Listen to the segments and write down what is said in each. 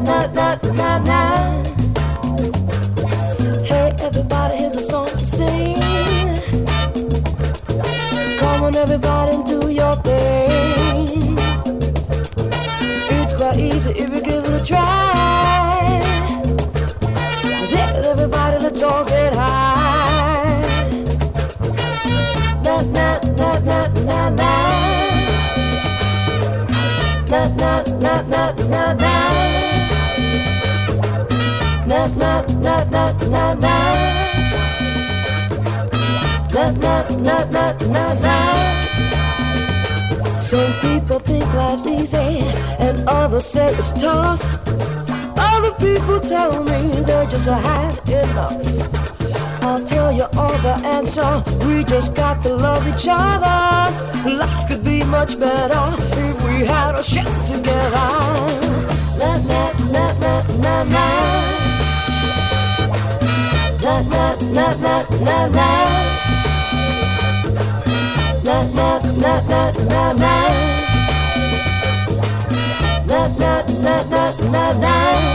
na na na na. Hey everybody, here's a song to sing. Come on everybody and do your thing. It's quite easy if you give it a try. Let everybody, let's all get high. Na na na na na na. Na na na na na na. Na na na na na na. Na na na na na na. Some people think life's easy and others say it's tough. Other people tell me they just had enough. I'll tell you all the answer. We just got to love each other. Life could be much better if we had a shit together. Na na na na na na. Na na na na na na. Na na na na na na. Na na na na na na.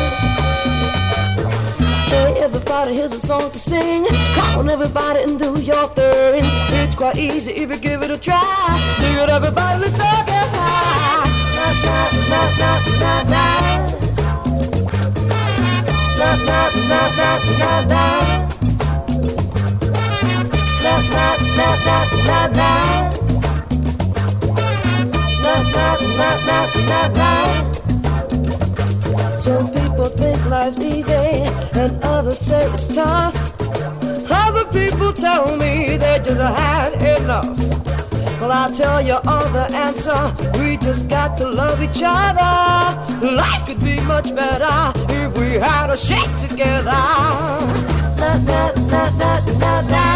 Hey everybody, here's a song to sing. Come on everybody and do your thing. It's quite easy if you give it a try. Dig it everybody, let's all get high. Na na na na na na. Na na na na na na. Na na na na na na. Na na na na na na. Some people think life's easy and others say it's tough. Other people tell me they just had enough. Well, I'll tell you all the answer. We just got to love each other. Life could be much better if we had a shake together. Na na na na na na.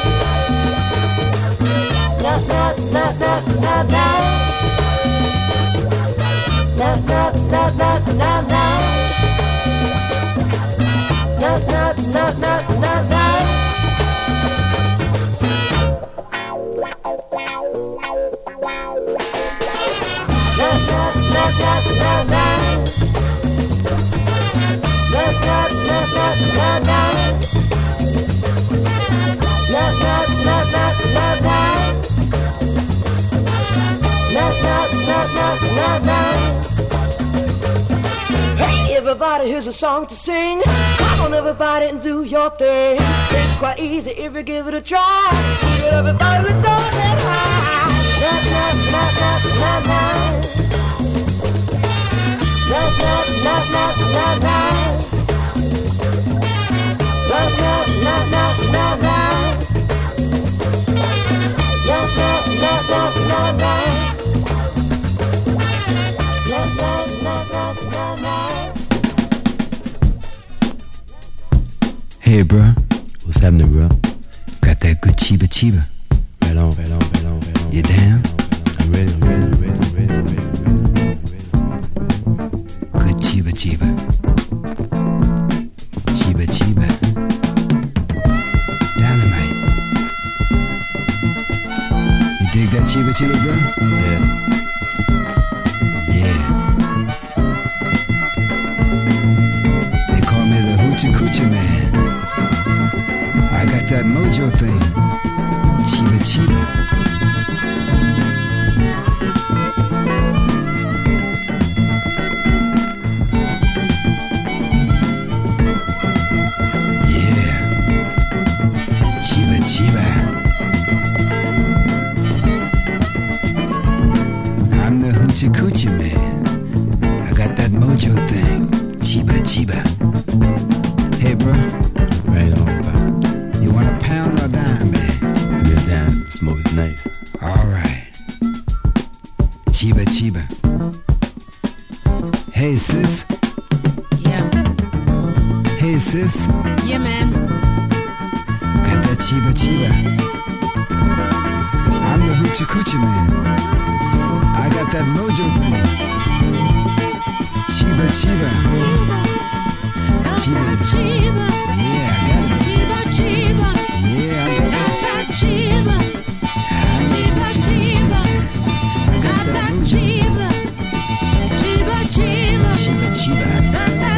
Na na na na na na. Na na na na na na. Na na na na na na. Na na na na na na. Na na na na na na. Na na na na na na. Na na na na na na. Hey everybody, here's a song to sing. Come on everybody and do your thing. It's quite easy if you give it a try. Get everybody, let's all get high. Na na na na na na. Na na na na na na. Na na na na na na. Na na na na na na. Na na na na na na. Hey bro, what's happening bro? Got that good chiba chiba. Right on, right on, right on, right on. You down? I'm ready, I'm ready, I'm ready, I'm ready, I'm ready, I'm ready, I'm ready. Good chiba chiba. Chiba chiba. Dynamite. You dig that chiba chiba bro? Yeah. Yeah. They call me the hoochie coochie man. I got that mojo thing. Chiba chiba. Yeah. Chiba chiba. I'm the hoochie coochie man. I got that mojo thing. Chiba chiba. Hey bro. Right on bro. You want a pound or a dime, man? Give me a dime. Smoke's nice. Alright. Chiba chiba. Hey sis. Yeah. Hey sis. Yeah, man. Got that chiba chiba. I'm the hoochie coochie man. I got that mojo thing. Chiba chiba. Chiba chiba. Yeah, I got it. Chiba chiba. Yeah, I got that chiba. Chiba chiba. Got that chiba. Chiba chiba. Chiba chiba. Got that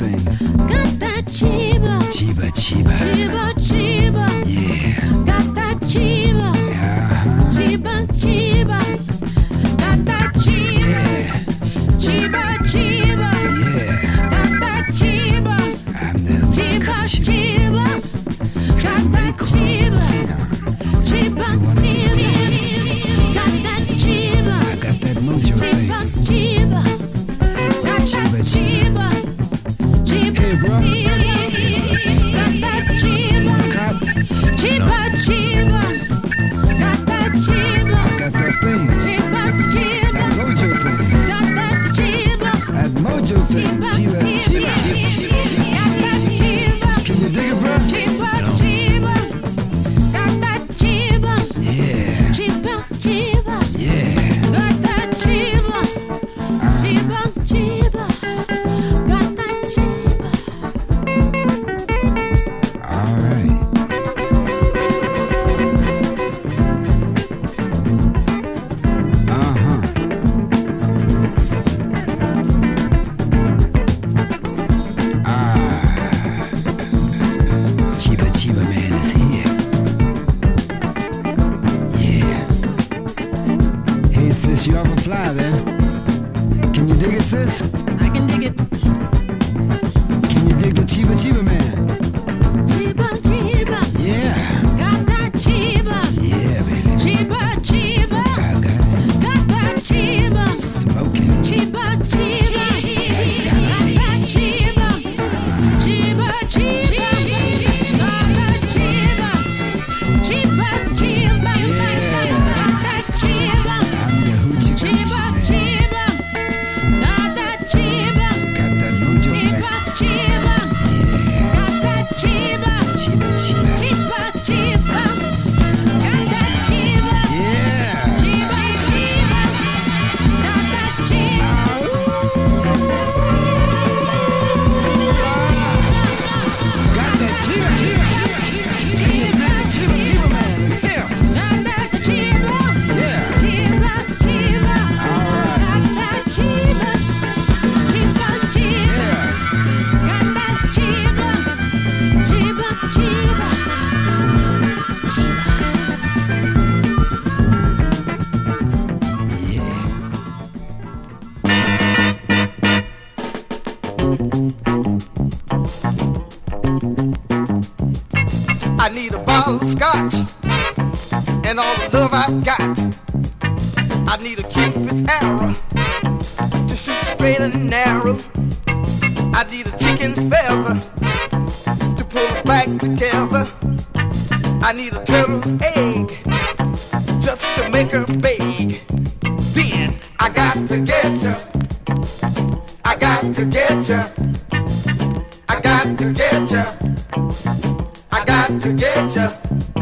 thing. Got that chiba. Chiba, chiba. Chiba, chiba. Yeah. Got that chiba. Uh-huh. Chiba, chiba. Got that chiba. Yeah. Chiba, chiba. Yeah. Got that chiba. I'm the Chiba, hoochie chiba. Got that chiba. Chiba, chiba. Got that chiba. I got that mojo thing. Chiba, chiba. Got that chiba. Chiba, Hey, bro. got that chiba. Cop, Chiba, chiba. Got that chiba. I got that thing. Chiba, chiba. That mojo thing. Got that chiba. That mojo thing. Chiba, Chiba, chiba, chiba. got that chiba. Can you dig it, bro? Chiba, chiba. Got that chiba. Yeah. Chiba, chiba. Yeah. Got that chiba. Chiba, chiba. Got that chiba. All right. Uh-huh. Chiba Chiba Man is here. Yeah. Hey sis, you ever fly there? Can you dig it, sis? I can dig it. Can you dig the Chiba Chiba Man? Chiba, chiba. Yeah. Got that chiba. Yeah, baby. Chiba, chiba. I got it. Got that chiba. Smoking. Chiba, chiba. Got that chiba. Chiba, chiba. Got that chiba. Chiba, chiba. Got that chiba. I'm the hoochie Chiba, coochie man. chiba. Got that chiba. Got that mojo Chiba, man. chiba. Yeah. Got that chiba. Chiba Chiba. Chiba, chiba. Got that chiba. Yeah. Chiba, chiba. Got that chiba. Got that Chiba Chiba. Chiba, Chiba Chiba Man is here. got that chiba. Yeah. Chiba, chiba. Got that chiba. Chiba, chiba. Yeah. Got that chiba. Chiba, chiba. I need a bottle of scotch and all the love I've got. I need a Cupid's arrow to shoot straight and narrow. I need a chicken's feather to pull us back together. I need a turtle's egg just to make her big. Then I got to get ya. I got to get ya. I got to get ya. I got to get ya.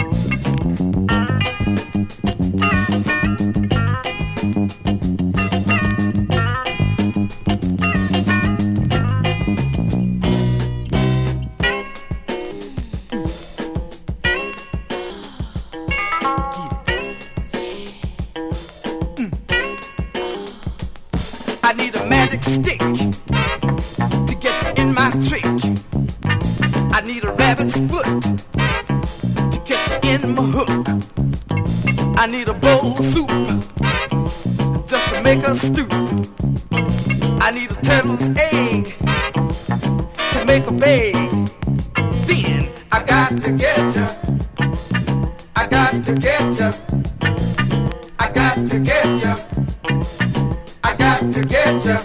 I need a magic stick to get you in my trick. I need a rabbit's foot to get you in my hook. I need a bowl of soup just to make us stoop. I need a turtle's egg to make a bag. Then I got to get ya. I got to get ya. I got to get ya. I got to get ya.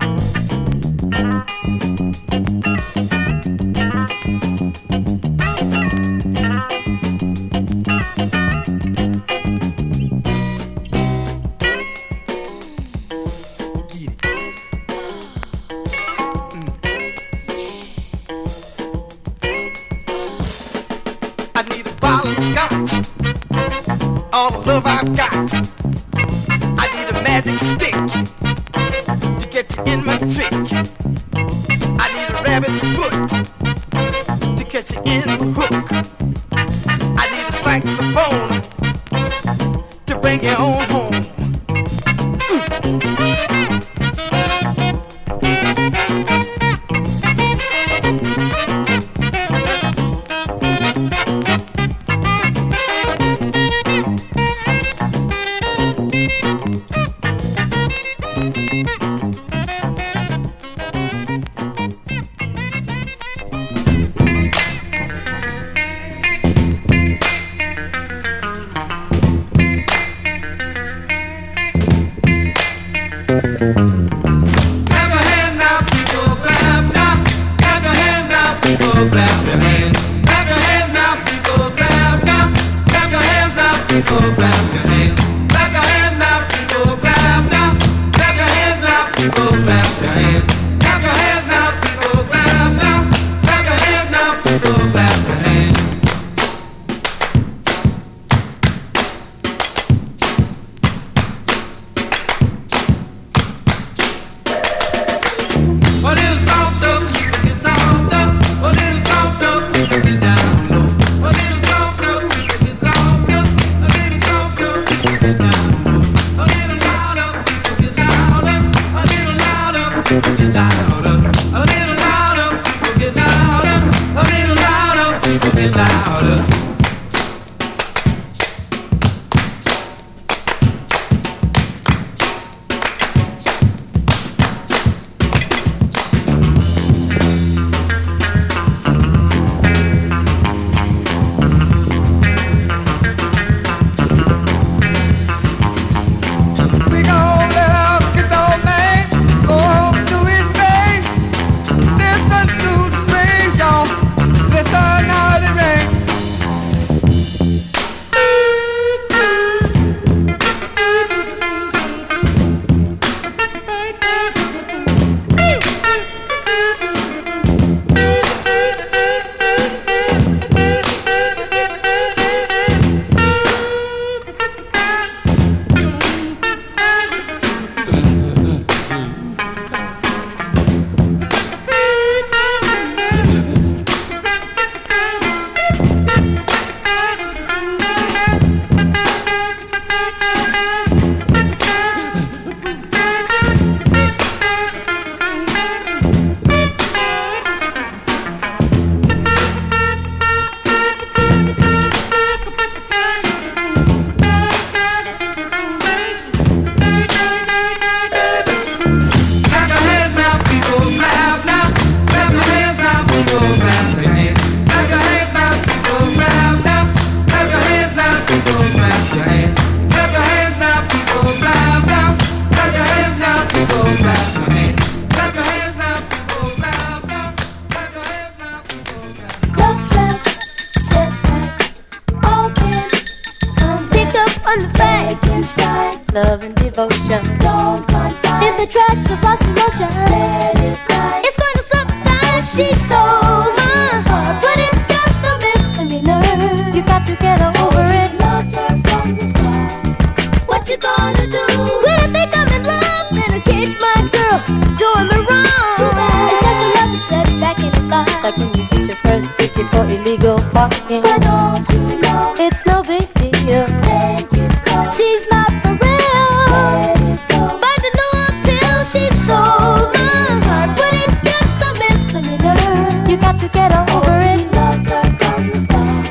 I need a bottle of scotch, all the love I've got. I need a magic stick to get you in my trick. I need a rabbit's foot to get you in my hook. I need a saxophone to bring you on home. people, clap your hands. Clap your hands now, people, clap, clap. Clap your hands now, people, clap your hands. Clap your hands now, people, clap, clap. Clap your hands now, people, clap your hands. Clap your hands now, people, clap, clap. Clap your hands now, people, clap your hands. A little softer, get softer. A little softer, get down low. A little softer, get softer. A little softer, get down low. A little louder, get louder. A little louder, get louder. A little louder, get louder. A little louder, get louder. We gon' let our get old man go home and do his thing. Listen to the strings, y'all. Listen how they ring. Clap your hands now, people, clap now. Clap your hands now, people, clap your hands. Clap your hands now, people, clap now. Clap your hands now, people, clap your hands. Clap your hands now, people, clap now. Clap your hands now, people, clap your hands. Clap your hands now, people, clap now. Clap your hands now, people, clap. Love traps, setbacks, all can come pick up on the back and stride. Love and devotion, don't confide. If the tracks have lost emotion, let it ride. It's going to subside. She stole my heart, but it's just a misdemeanor. You got to get over it. Loved her from the start. What you gonna do when I think I'm in love and I catch my girl doing me wrong? Too bad. It's just another setback in his life, like when you get your first ticket for illegal parking. But don't you know it's no big deal? Take it slow. She's not for real. Let it go. Find a new appeal. She stole my heart, but it's just a misdemeanor. You got to get over it. Loved her from the start.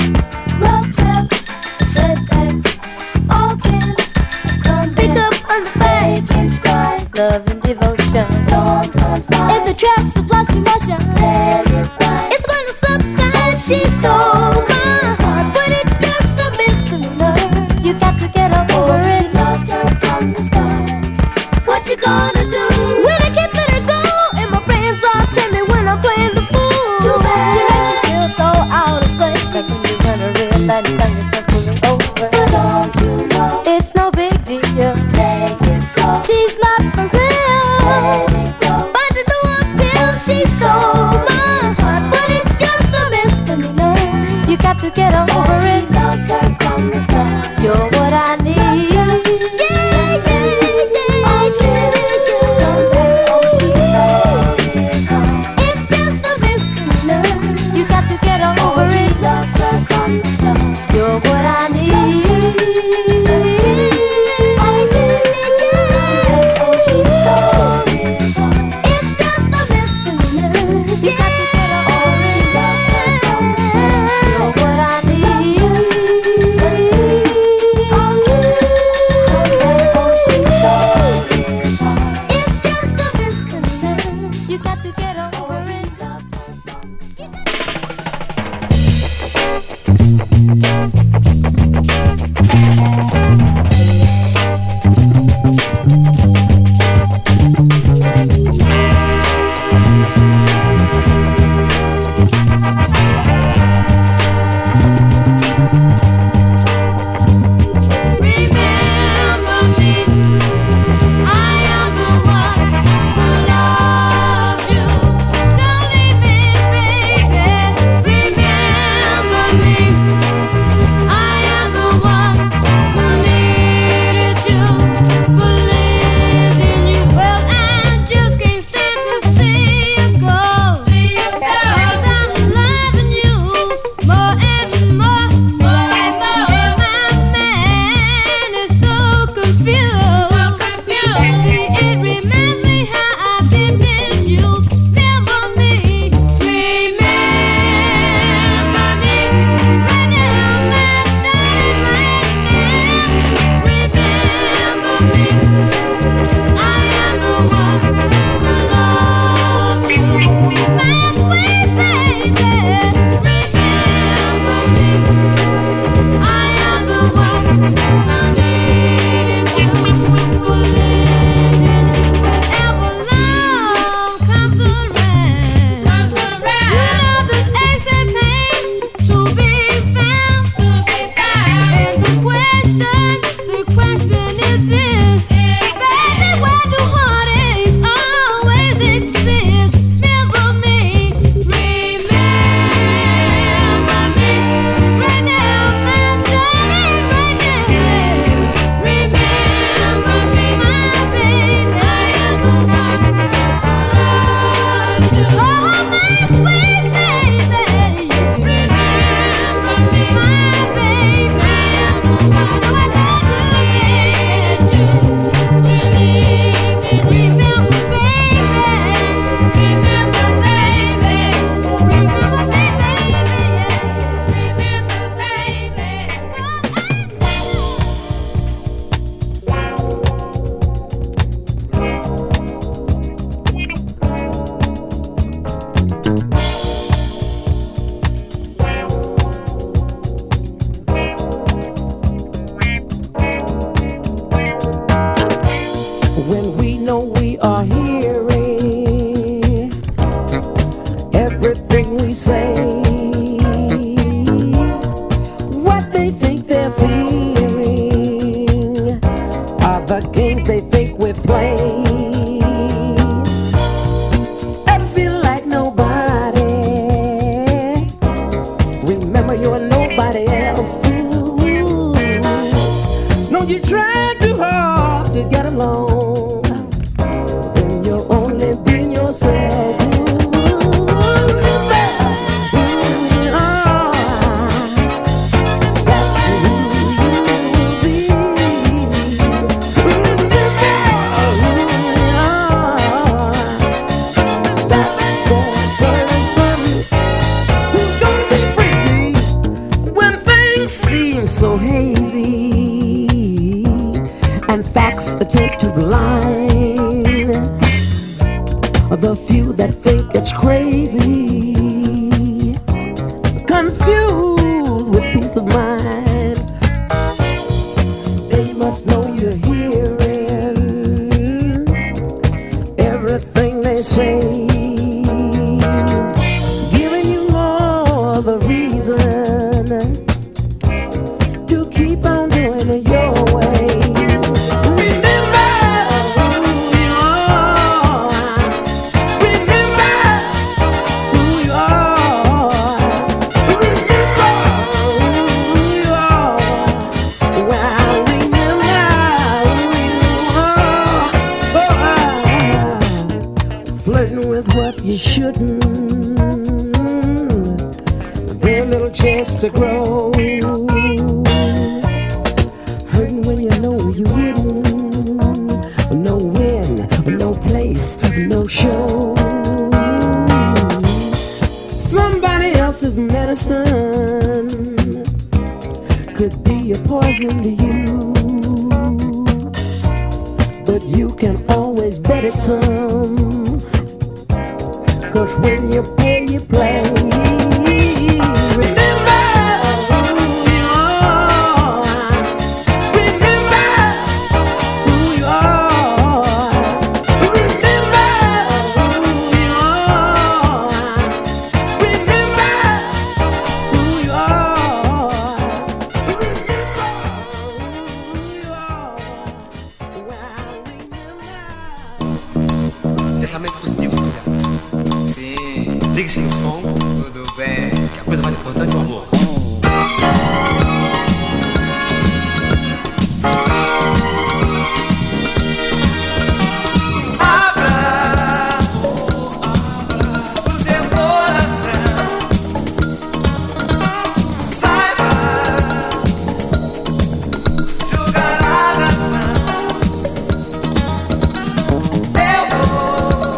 Love traps, setbacks, all can come pick up on the fake and stride. Love and devotion, don't confide. If the tracks have lost emotion, let it ride. It's gonna subside. She stole my heart, but it's just a misdemeanor. You got to get over it. Loved her from the start. What you gonna do when I can't let her go? And my friends all tell me when I'm playing the fool. Too bad. She makes me feel so out of place. Like when you run a real light and find yourself pulling over. But don't you know it's no big deal? Take it slow. She's not for real. Let it go. Find a new appeal. She stole my heart, but it's just a misdemeanor. You got to get over it. Loved her from the start. You're what I need. Yeah, yeah, yeah. Oh, she stole his heart. It's just a misdemeanor. You got to get over it. Loved her from the start. You're what I need. Oh, she stole his heart. It's just a misdemeanor. You got to get over it. Loved her from the start. You're what I need. Oh, she stole his heart. It's just a misdemeanor. You got to get over it. Loved her from everything we say, what they think they're feeling, are the games they think we play. Ever feel like nobody? Remember you're nobody else. Ooh. No, you try too hard to get along when you're only being yourself. So hazy and facts attempt to blind the few that think it's crazy, confused with peace of mind. They must know you're hearing everything they say, giving you all the reason keep on doing it your way. Remember who you are. Remember who you are. Remember who you are. Well, remember who you are. Flirting with what you shouldn't. Very little chance to grow. You wouldn't. No win, no place, no show. Somebody else's medicine could be a poison to you, but you can always bet it some, 'cause when you play, you play. Pensamento positivo, Zé. Sim. Ligue-se no som. Tudo bem. Que a coisa mais importante é o amor.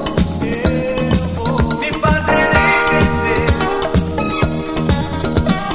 Me fazer entender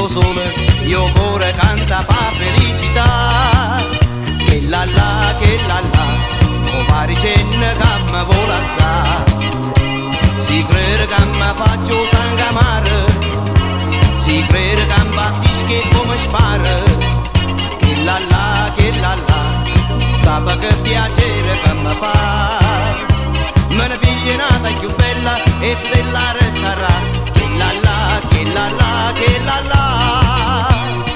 sole, io cuore canta pa felicità. Che la la, o pari cenno che mi vola sta. Si crede che mi faccio sangamare, si crede che mi battisce come spara. Che la la, sape che piacere che mi fa. Me ne figlia nata più bella e della resterà. Che la la, che la la, che la la.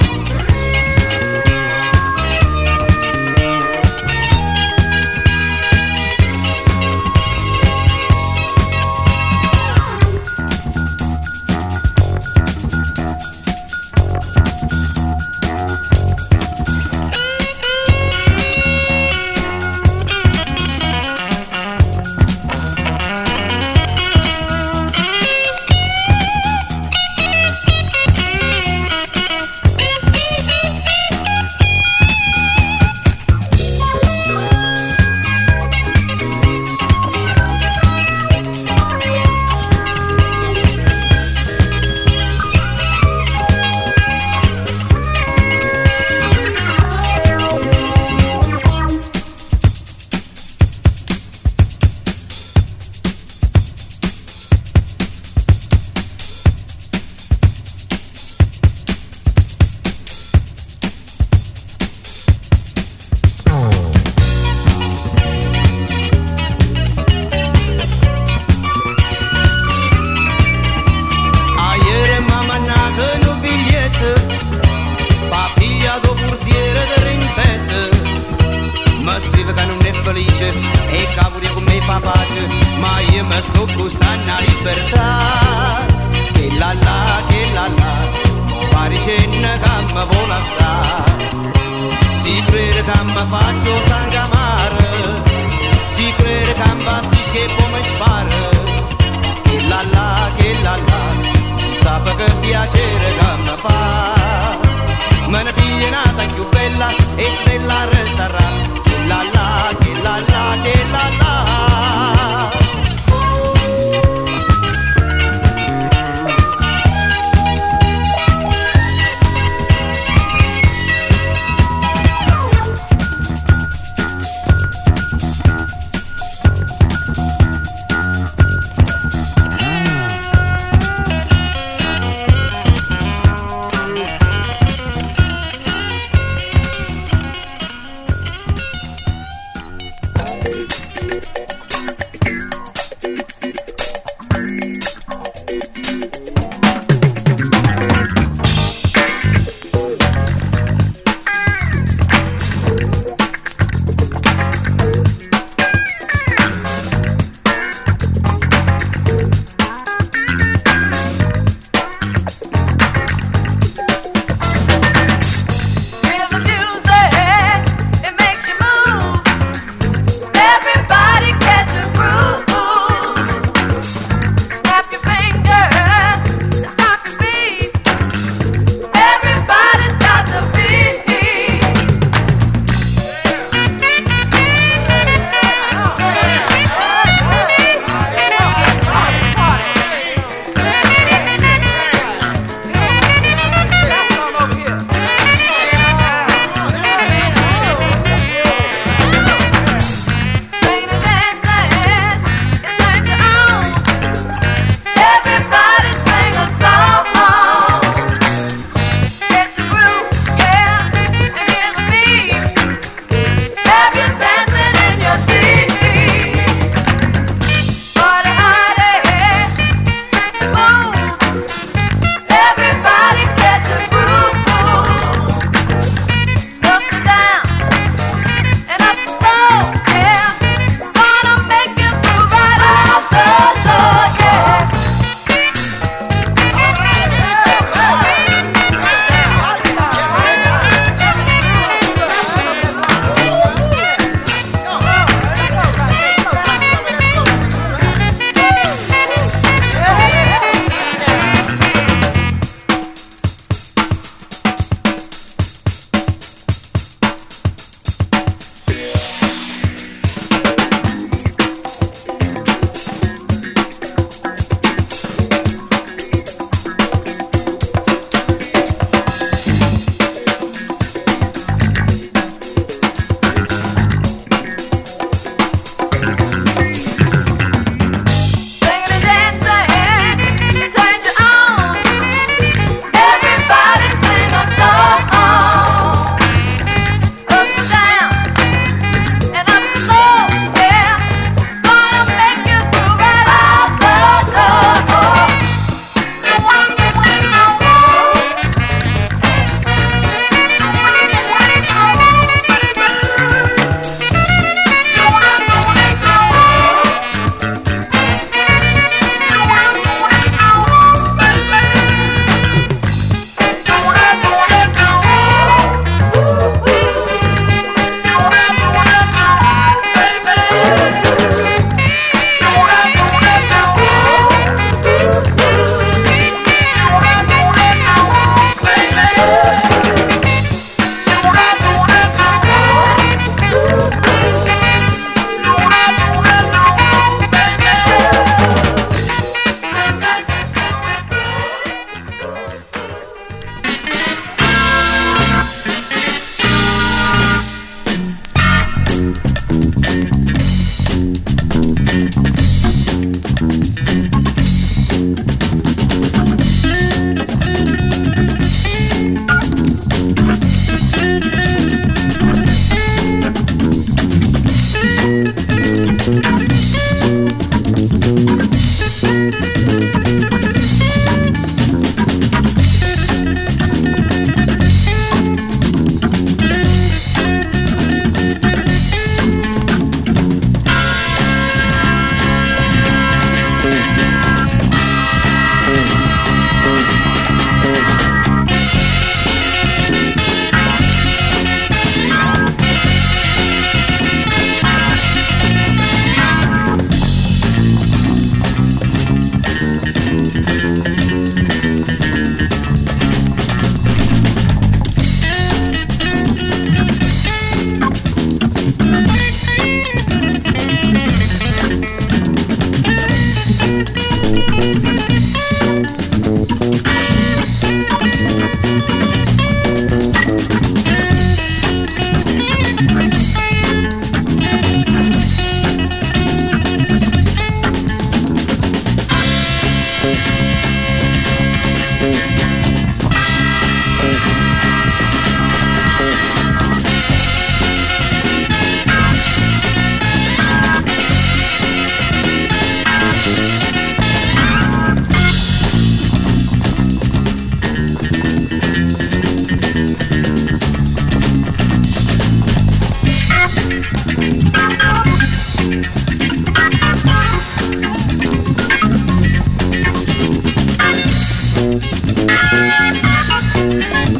E cavoli con me fa pace, ma io mi sto gustando la libertà. Che la la, pari cenno che mi vola sta. Si crede che mi faccio sangamare, si crede che mi battisce come spara. Che la, sape che piacere che mi fa. Me ne piglia nata più bella e della resterà. Che la la, che la la, che la la.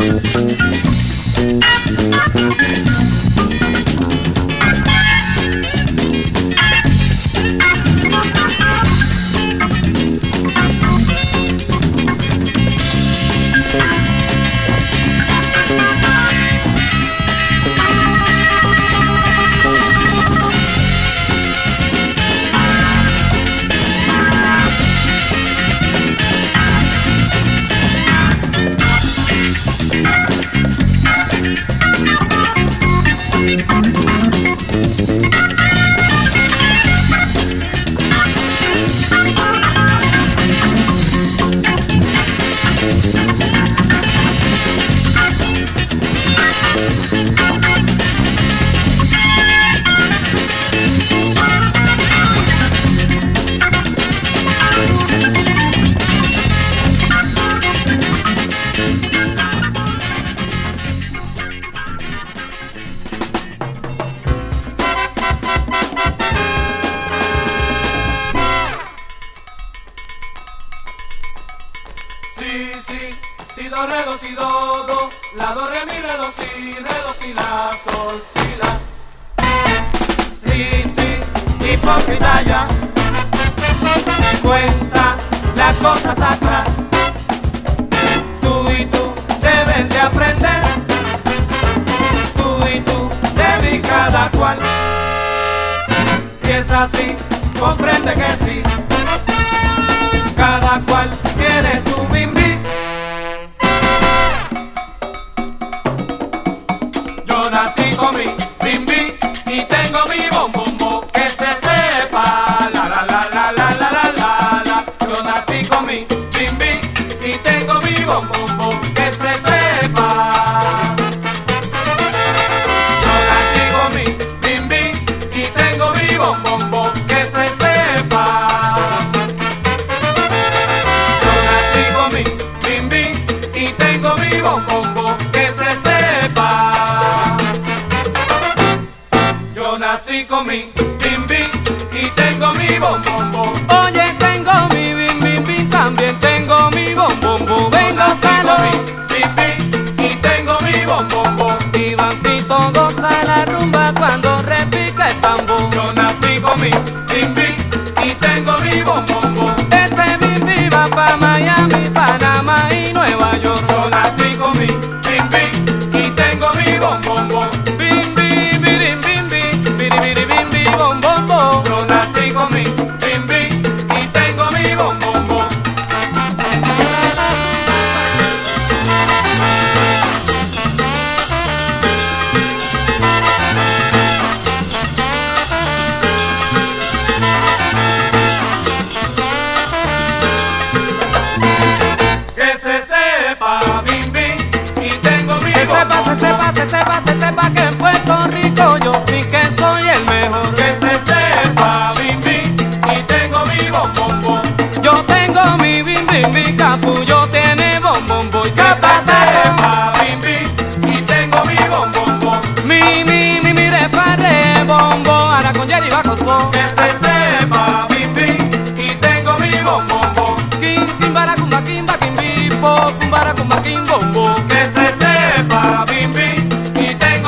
Si, do, re, do, si, do, do, la, do, re, mi, re, do, si, la, sol, si, la. Sí, hipócrita ya, cuenta las cosas atrás. Tú y tú debes de aprender, tú y tú debes cada cual. Si es así, comprende que sí, cada cual tiene su bimbi. Yo nací con mi bimbi y tengo mi bombombo, que se sepa, la la la la la la la la la. Yo nací con mi bimbi y tengo mi bombombo, que se sepa. Yo nací con mi bimbi y tengo mi bombombo, que se sepa. Yo nací con mi bimbi y tengo mi bombombo, que se sepa. Yo nací con mi bimbi y tengo mi bombombo. Oye, tengo mi bim bim bim, también tengo mi bombombo. Vengo Con mi bimbi y tengo mi bombombo. Ivancito goza la rumba cuando repica el tambor. Yo nací con mi bimbi y tengo mi bombombo. Este bimbi va pa' Miami, Panamá y Nueva York. Yo nací con mi bimbi y tengo mi bombombo. Bimbi, birim, bimbi, biribiri, bimbi, bombombo. Yo nací con mi bimbi y tengo mi bombombo. Que se sepa, bimbi, y tengo mi Se sepa, bombombo. se sepa, se sepa, se sepa que en Puerto Rico yo sí que soy el mejor. Que se sepa, bimbi, y tengo mi bombombo. Yo tengo mi bim bim bim, capullo tiene bombombo y Que se sepa, bimbi, y tengo mi bombombo. mi re fa re bombo, ahora con Jerry va con so. Que se sepa, bimbi, y tengo mi bombombo. Kimbara kumba kimba kimbipo, kumbara kumba kimbombo. Que se sepa, bimbi, y tengo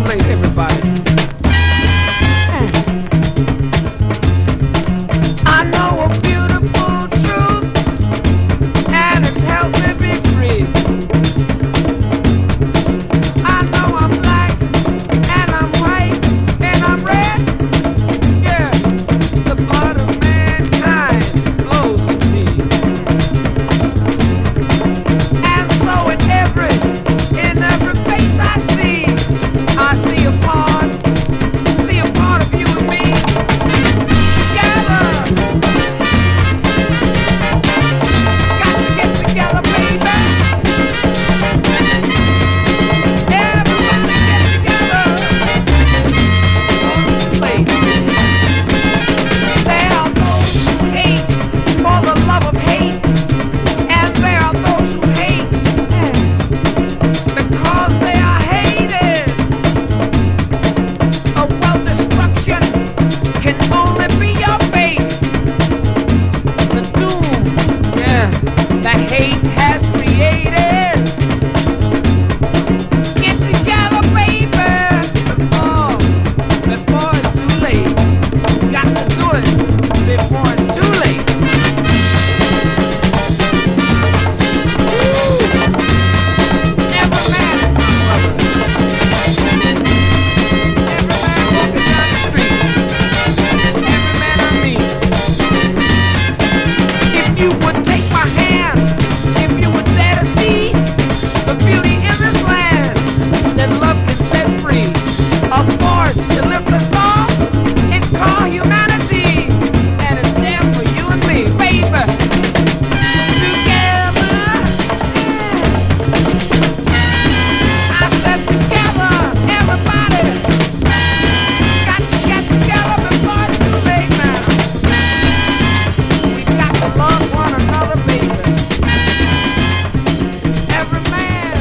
too late, everybody. I know a beautiful truth, and it's helped me be free. I know I'm black, and I'm white, and I'm red. Yeah, the blood of mankind flows through me. And so in every face I see a part of you and me. Together, got to get together, baby. Everybody get together. Play. There are those who hate for the love of hate, and there are those who hate because they are hated. A world destruction can only be your fate. The doom, that hate has created. Get together, baby, before it's too late. Got to do it before it's too late. Every man is my brother. Every man walking down the street. Every man I meet. If you would take my hand, if you would dare to see the beauty in this land, then love can set free. A force to lift us all. It's called humanity, and it's there for you and me, baby. Together, I said together, everybody. Got to get together before it's too late now. We got to love one another, baby. Every man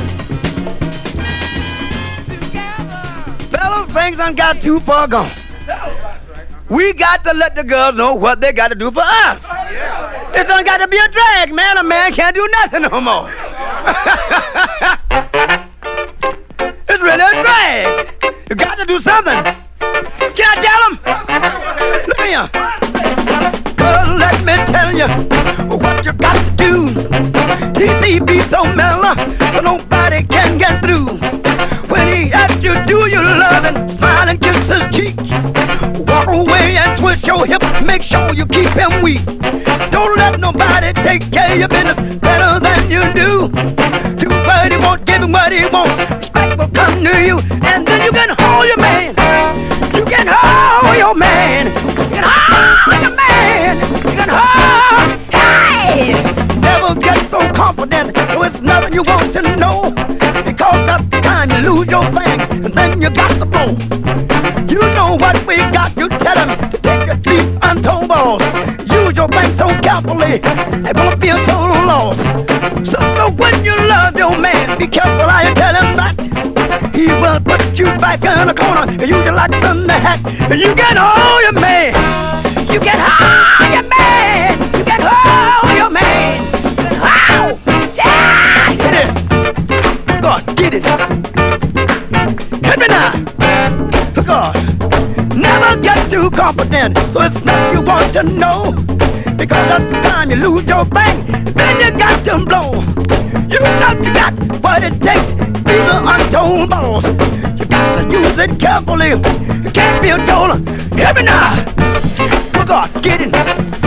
together. Fellas, things done got too far gone. We got to let the girls know what they got to do for us. This done got to be a drag, man. A man can't do nothing no more. It's really a drag. You got to do something. Can I tell them? Look here. Girl, let me tell you what you got to do. TCB so mellow, so nobody can get through. When he asks you, do you love him? Smile and kiss his cheek. Walk away and twist your hip. Make sure you keep him weak. Don't let nobody take care of your business better than you do. Too bad he won't give him what he wants. Respect will come to you, and then you can hold your man. You can hold your man. You can hold your man. You can hold. Hey! Never get so confident, so it's nothing you want to know. Because that's the time you lose your thing, and then you got to blow. You know what we got, you tell him to take your deep untold balls. Use your thing so carefully, it won't be a total loss. Sister, when you love your man, be careful how you tell him that. He will put you back in a corner and use your lights in the hat. And you can hold your man. You can hold your man. You can hold your man. You can hold. Yeah! Get it. God, get it. Hit me now. God. Never get too confident, so it's nothing you want to know. Because at the time you lose your thing, then you got to blow. You know you got what it takes, be the untold boss. You got to use it carefully. You can't be a total. Hear me now. Good God, get it.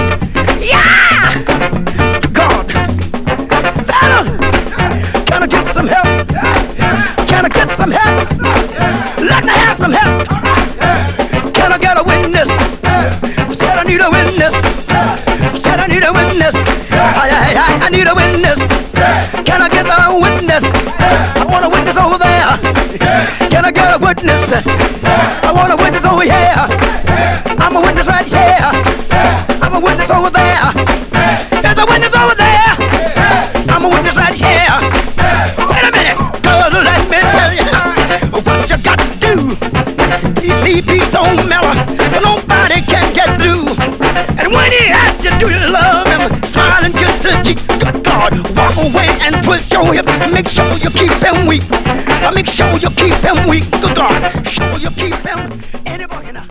Yeah! Good God. Fellas, can I get some help? Can I get some help? Let me have some help. Can I get a witness? I said I need a witness. I said I need a witness. I need a witness. Can I get a witness? I want a witness over there. Can I get a witness? I want a witness over here. I'm a witness right here. I'm a witness over there. There's a witness over there. I'm a witness right here. Wait a minute. Let me tell you what you got to do. TCB so mellow, nobody can get through. And when he asks you, do you love him? Smile and kiss his Good God, walk away and twist your hip. Make sure you keep him weak. Make sure you keep him weak. Good God, sure you keep him. Anybody now?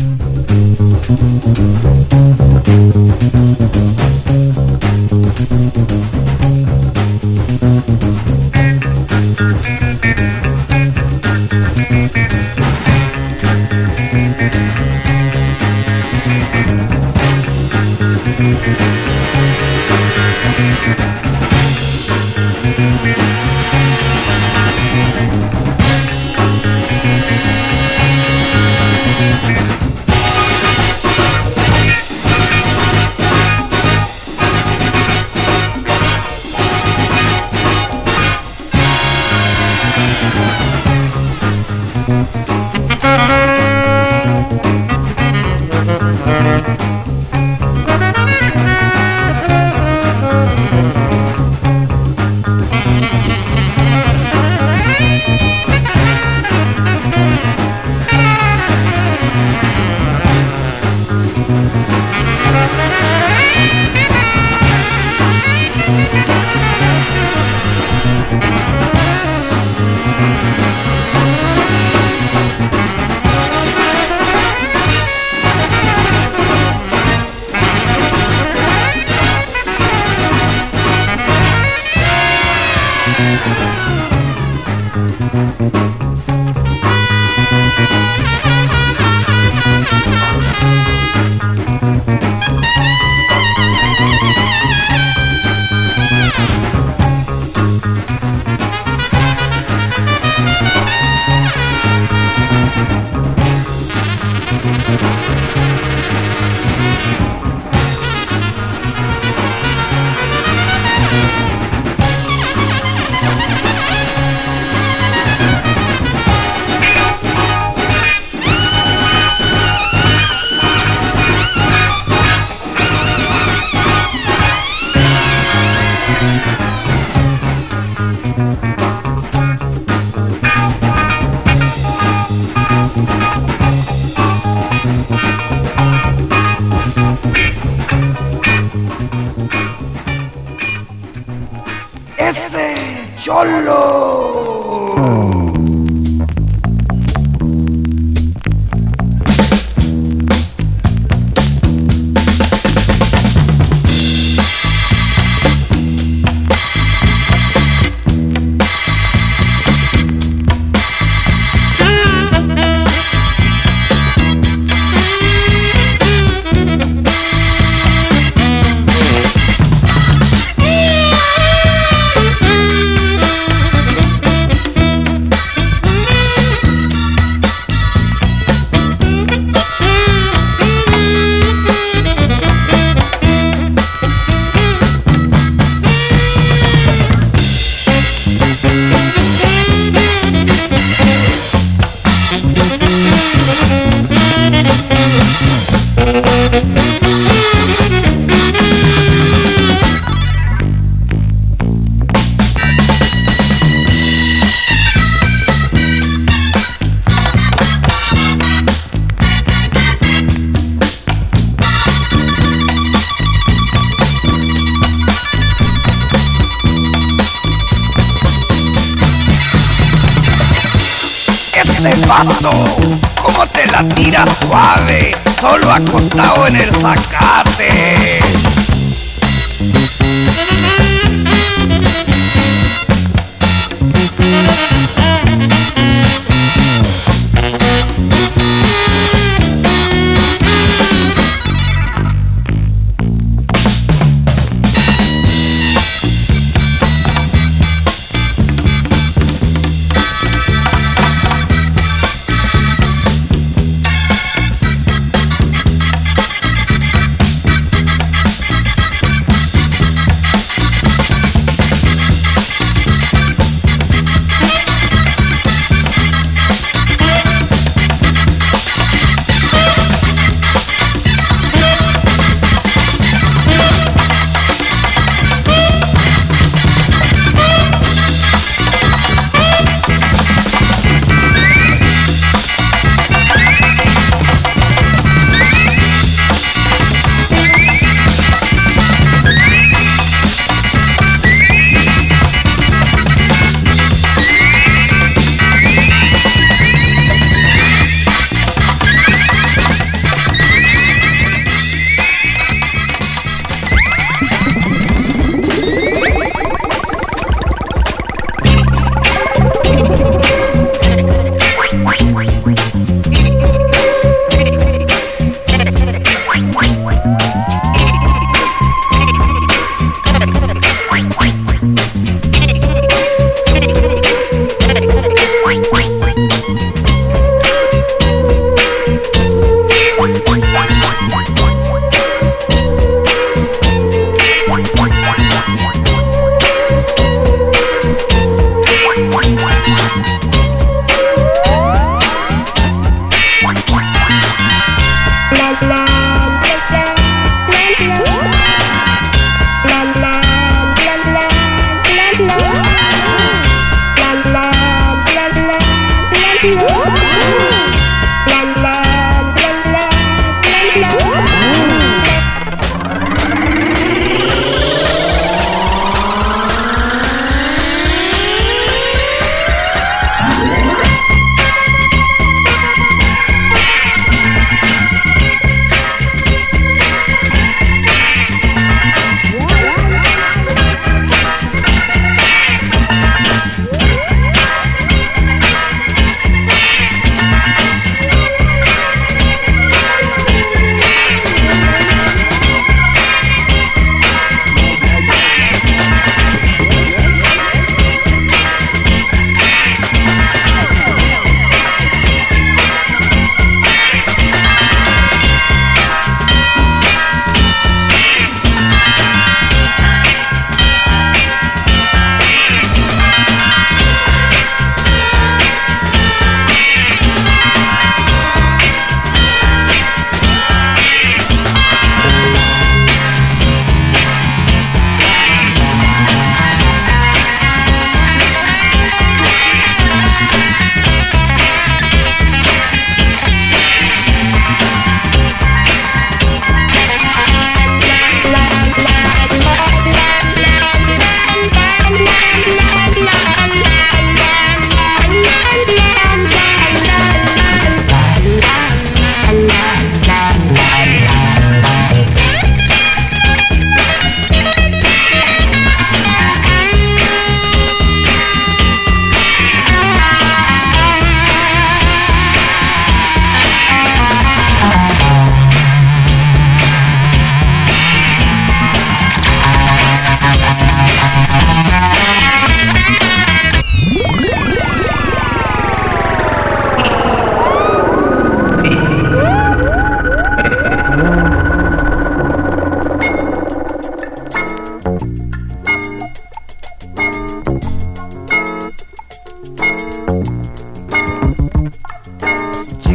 ¿Cómo te la tiras suave? Solo acostado en el zacate.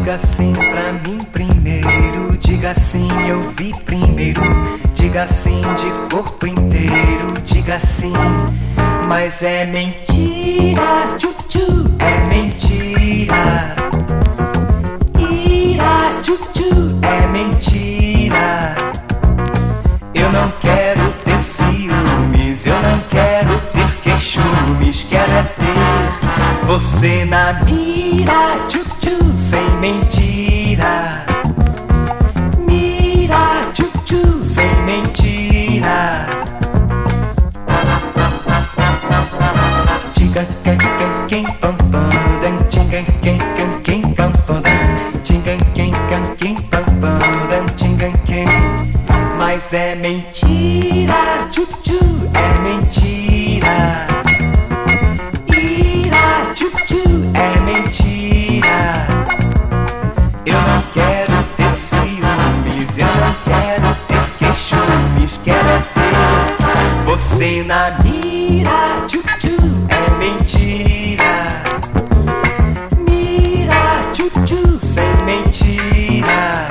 Diga sim pra mim primeiro, diga sim, eu vi primeiro. Diga sim de corpo inteiro, diga sim, mas é mentira, tchu-tchu, é mentira. Ira, tchu-tchu, é mentira. Eu não quero ter ciúmes, eu não quero ter queixumes, quero é ter você na mira, tchu-tchu, sem mentira. Mira, tchu-tchu, sem mentira. Diga quem pam pam dan, diga quem pam pam dan, diga quem pam pam dan, diga quem. Mas é mentira, tchu-tchu, é mentira. Ira, tchu-tchu, é mentira. Eu não quero ter ciúmes, eu não quero ter queixumes, quero é ter você na mira, tchu-tchu, é mentira. Mira, tchu-tchu, sem mentira.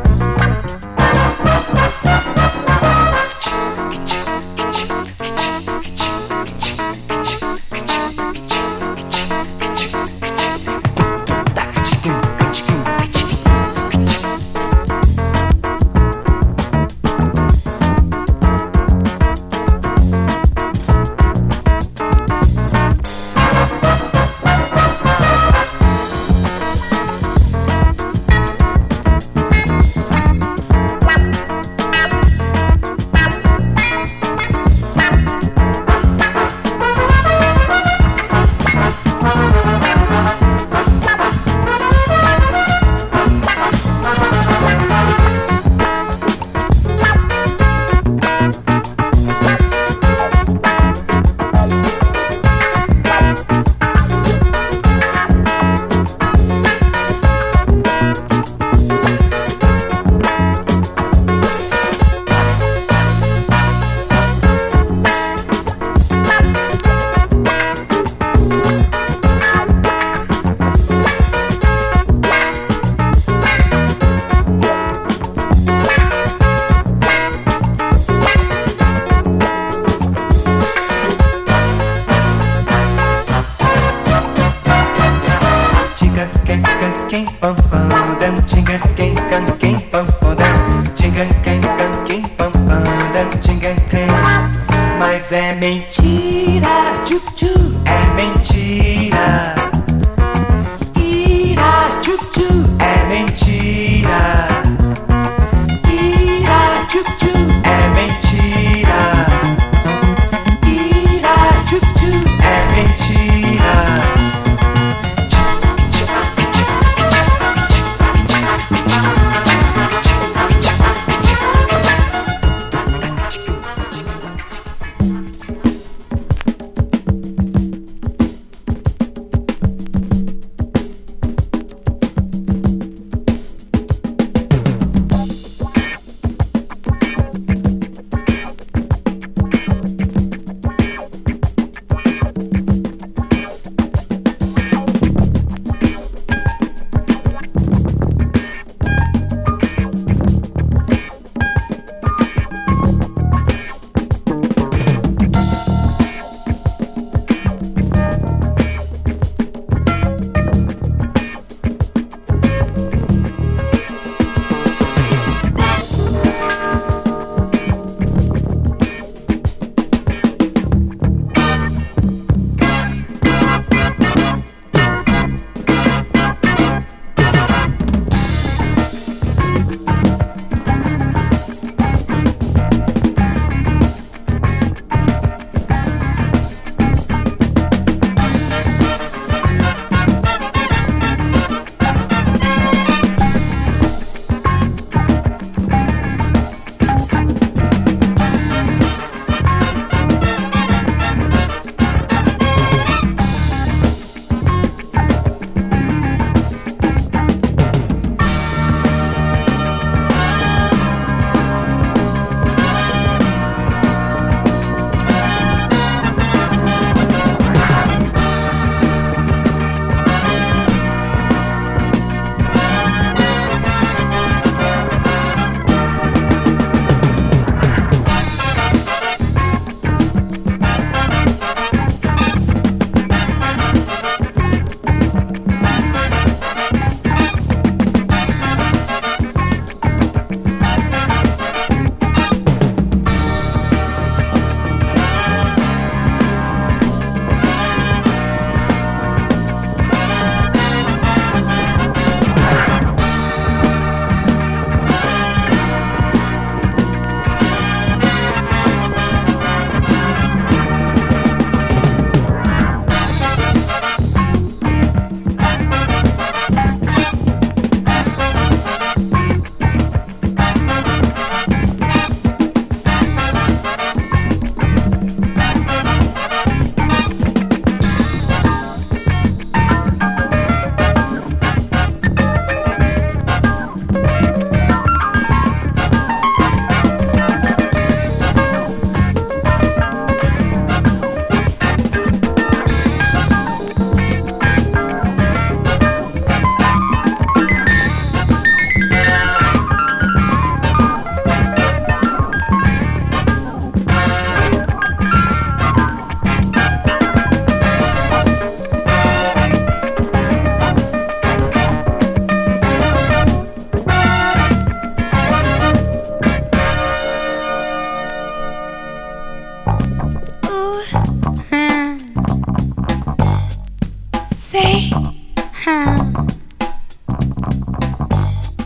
Quem pam pam dan, diga quem pam pam dan, diga quem pam pam dan, diga quem. Mas é mentira, tchu-tchu, é mentira. Ira, tchu-tchu, é mentira. Ira, tchu-tchu, é mentira. Ira, tchu-tchu, é mentira.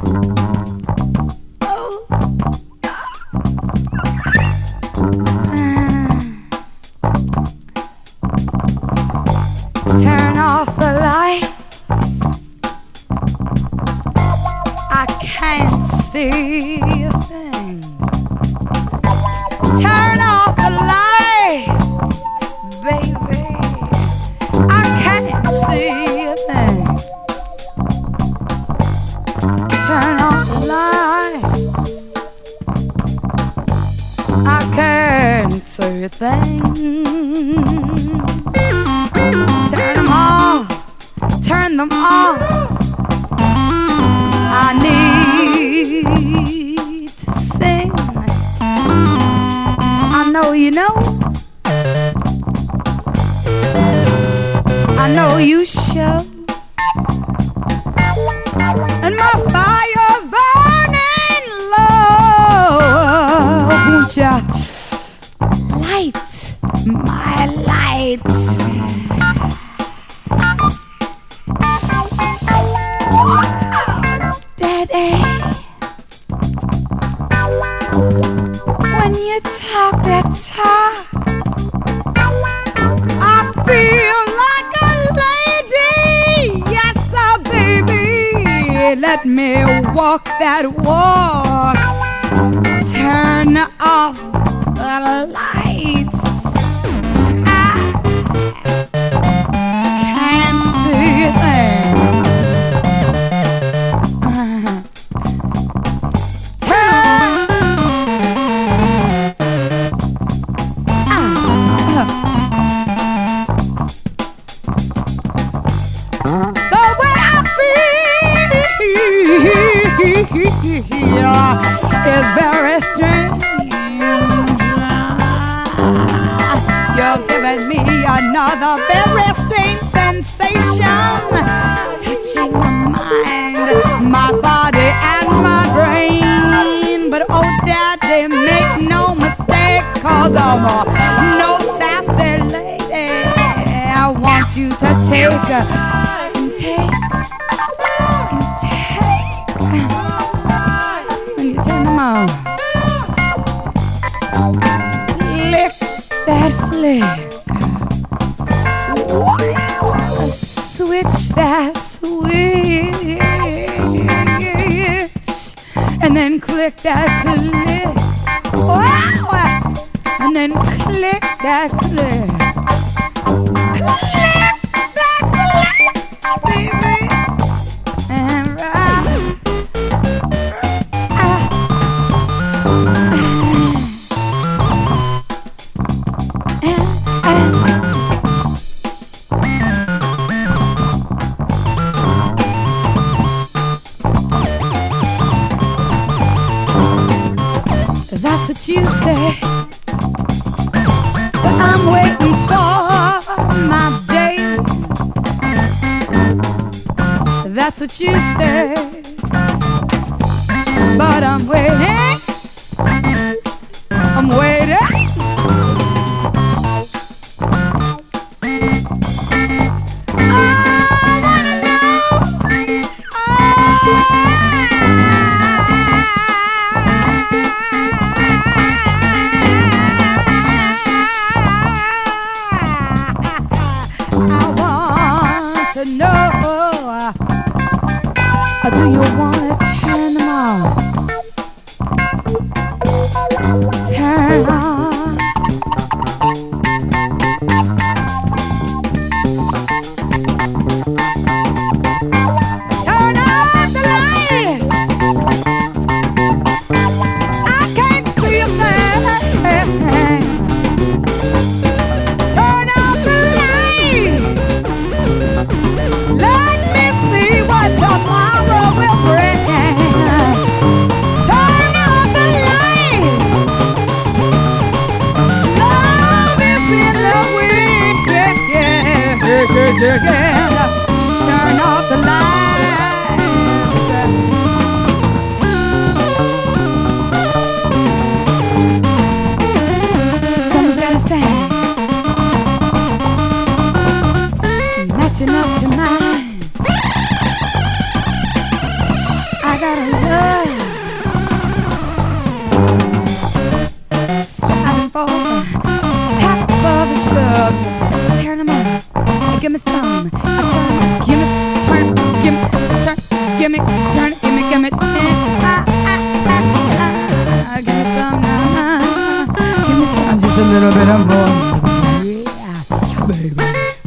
Turn off the lights. I can't see a thing. Turn off the lights, baby. I can't see a thing. Turn off the lights. I can't see a thing. Turn them off. Turn them off. I need to sing. I know you know. I know you should. And my fire's burning low. Won't you light my lights? Daddy, when you talk that talk, I feel like a lady. Yes, sir, baby. Let me walk that walk. Turn off the lights. I can't see a thing. Is very strange. You're giving me another very strange sensation, touching my mind, my body, and my brain. But oh, Daddy, make no mistakes, 'cause I'm no sassy lady. I want you to take and take and take. When you turn them on, lick that flick, switch that switch, and then click that click, and then click that click, click that click, baby, and right. That's what you say, but I'm waiting for my day. That's what you say, but I'm waiting. I'm waiting. Do you wanna turn them on? Turn on. Turn on the lights. I can't see a thing. Turn on the lights. Let me see what tomorrow will bring. Turn on the lights. Love is in the wind. Turn off the lights. Someone's gotta say, matching up to mine. I gotta gimme, turn it, gimme, gimme. Give me some now. Give me some. I'm just a little bit of boy. Yeah, baby.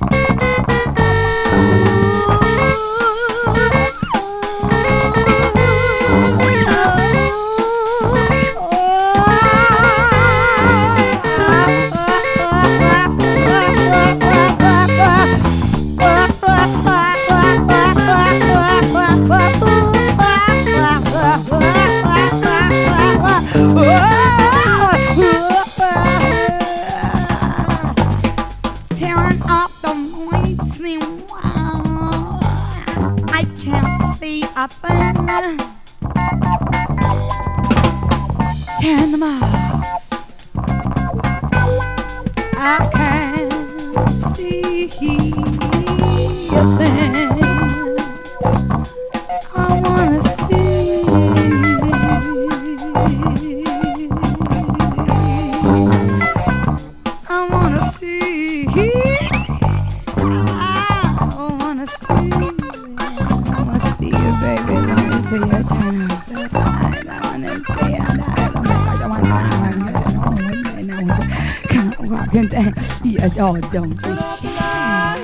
Tearing up the lights and wow, I can't see a thing. Tearing them off, I can't see a thing. I wanna see. I wanna see. I wanna see you, baby. Let me see you turn up the light. I wanna see you. Come on, walking down. Yeah, oh, don't be shy.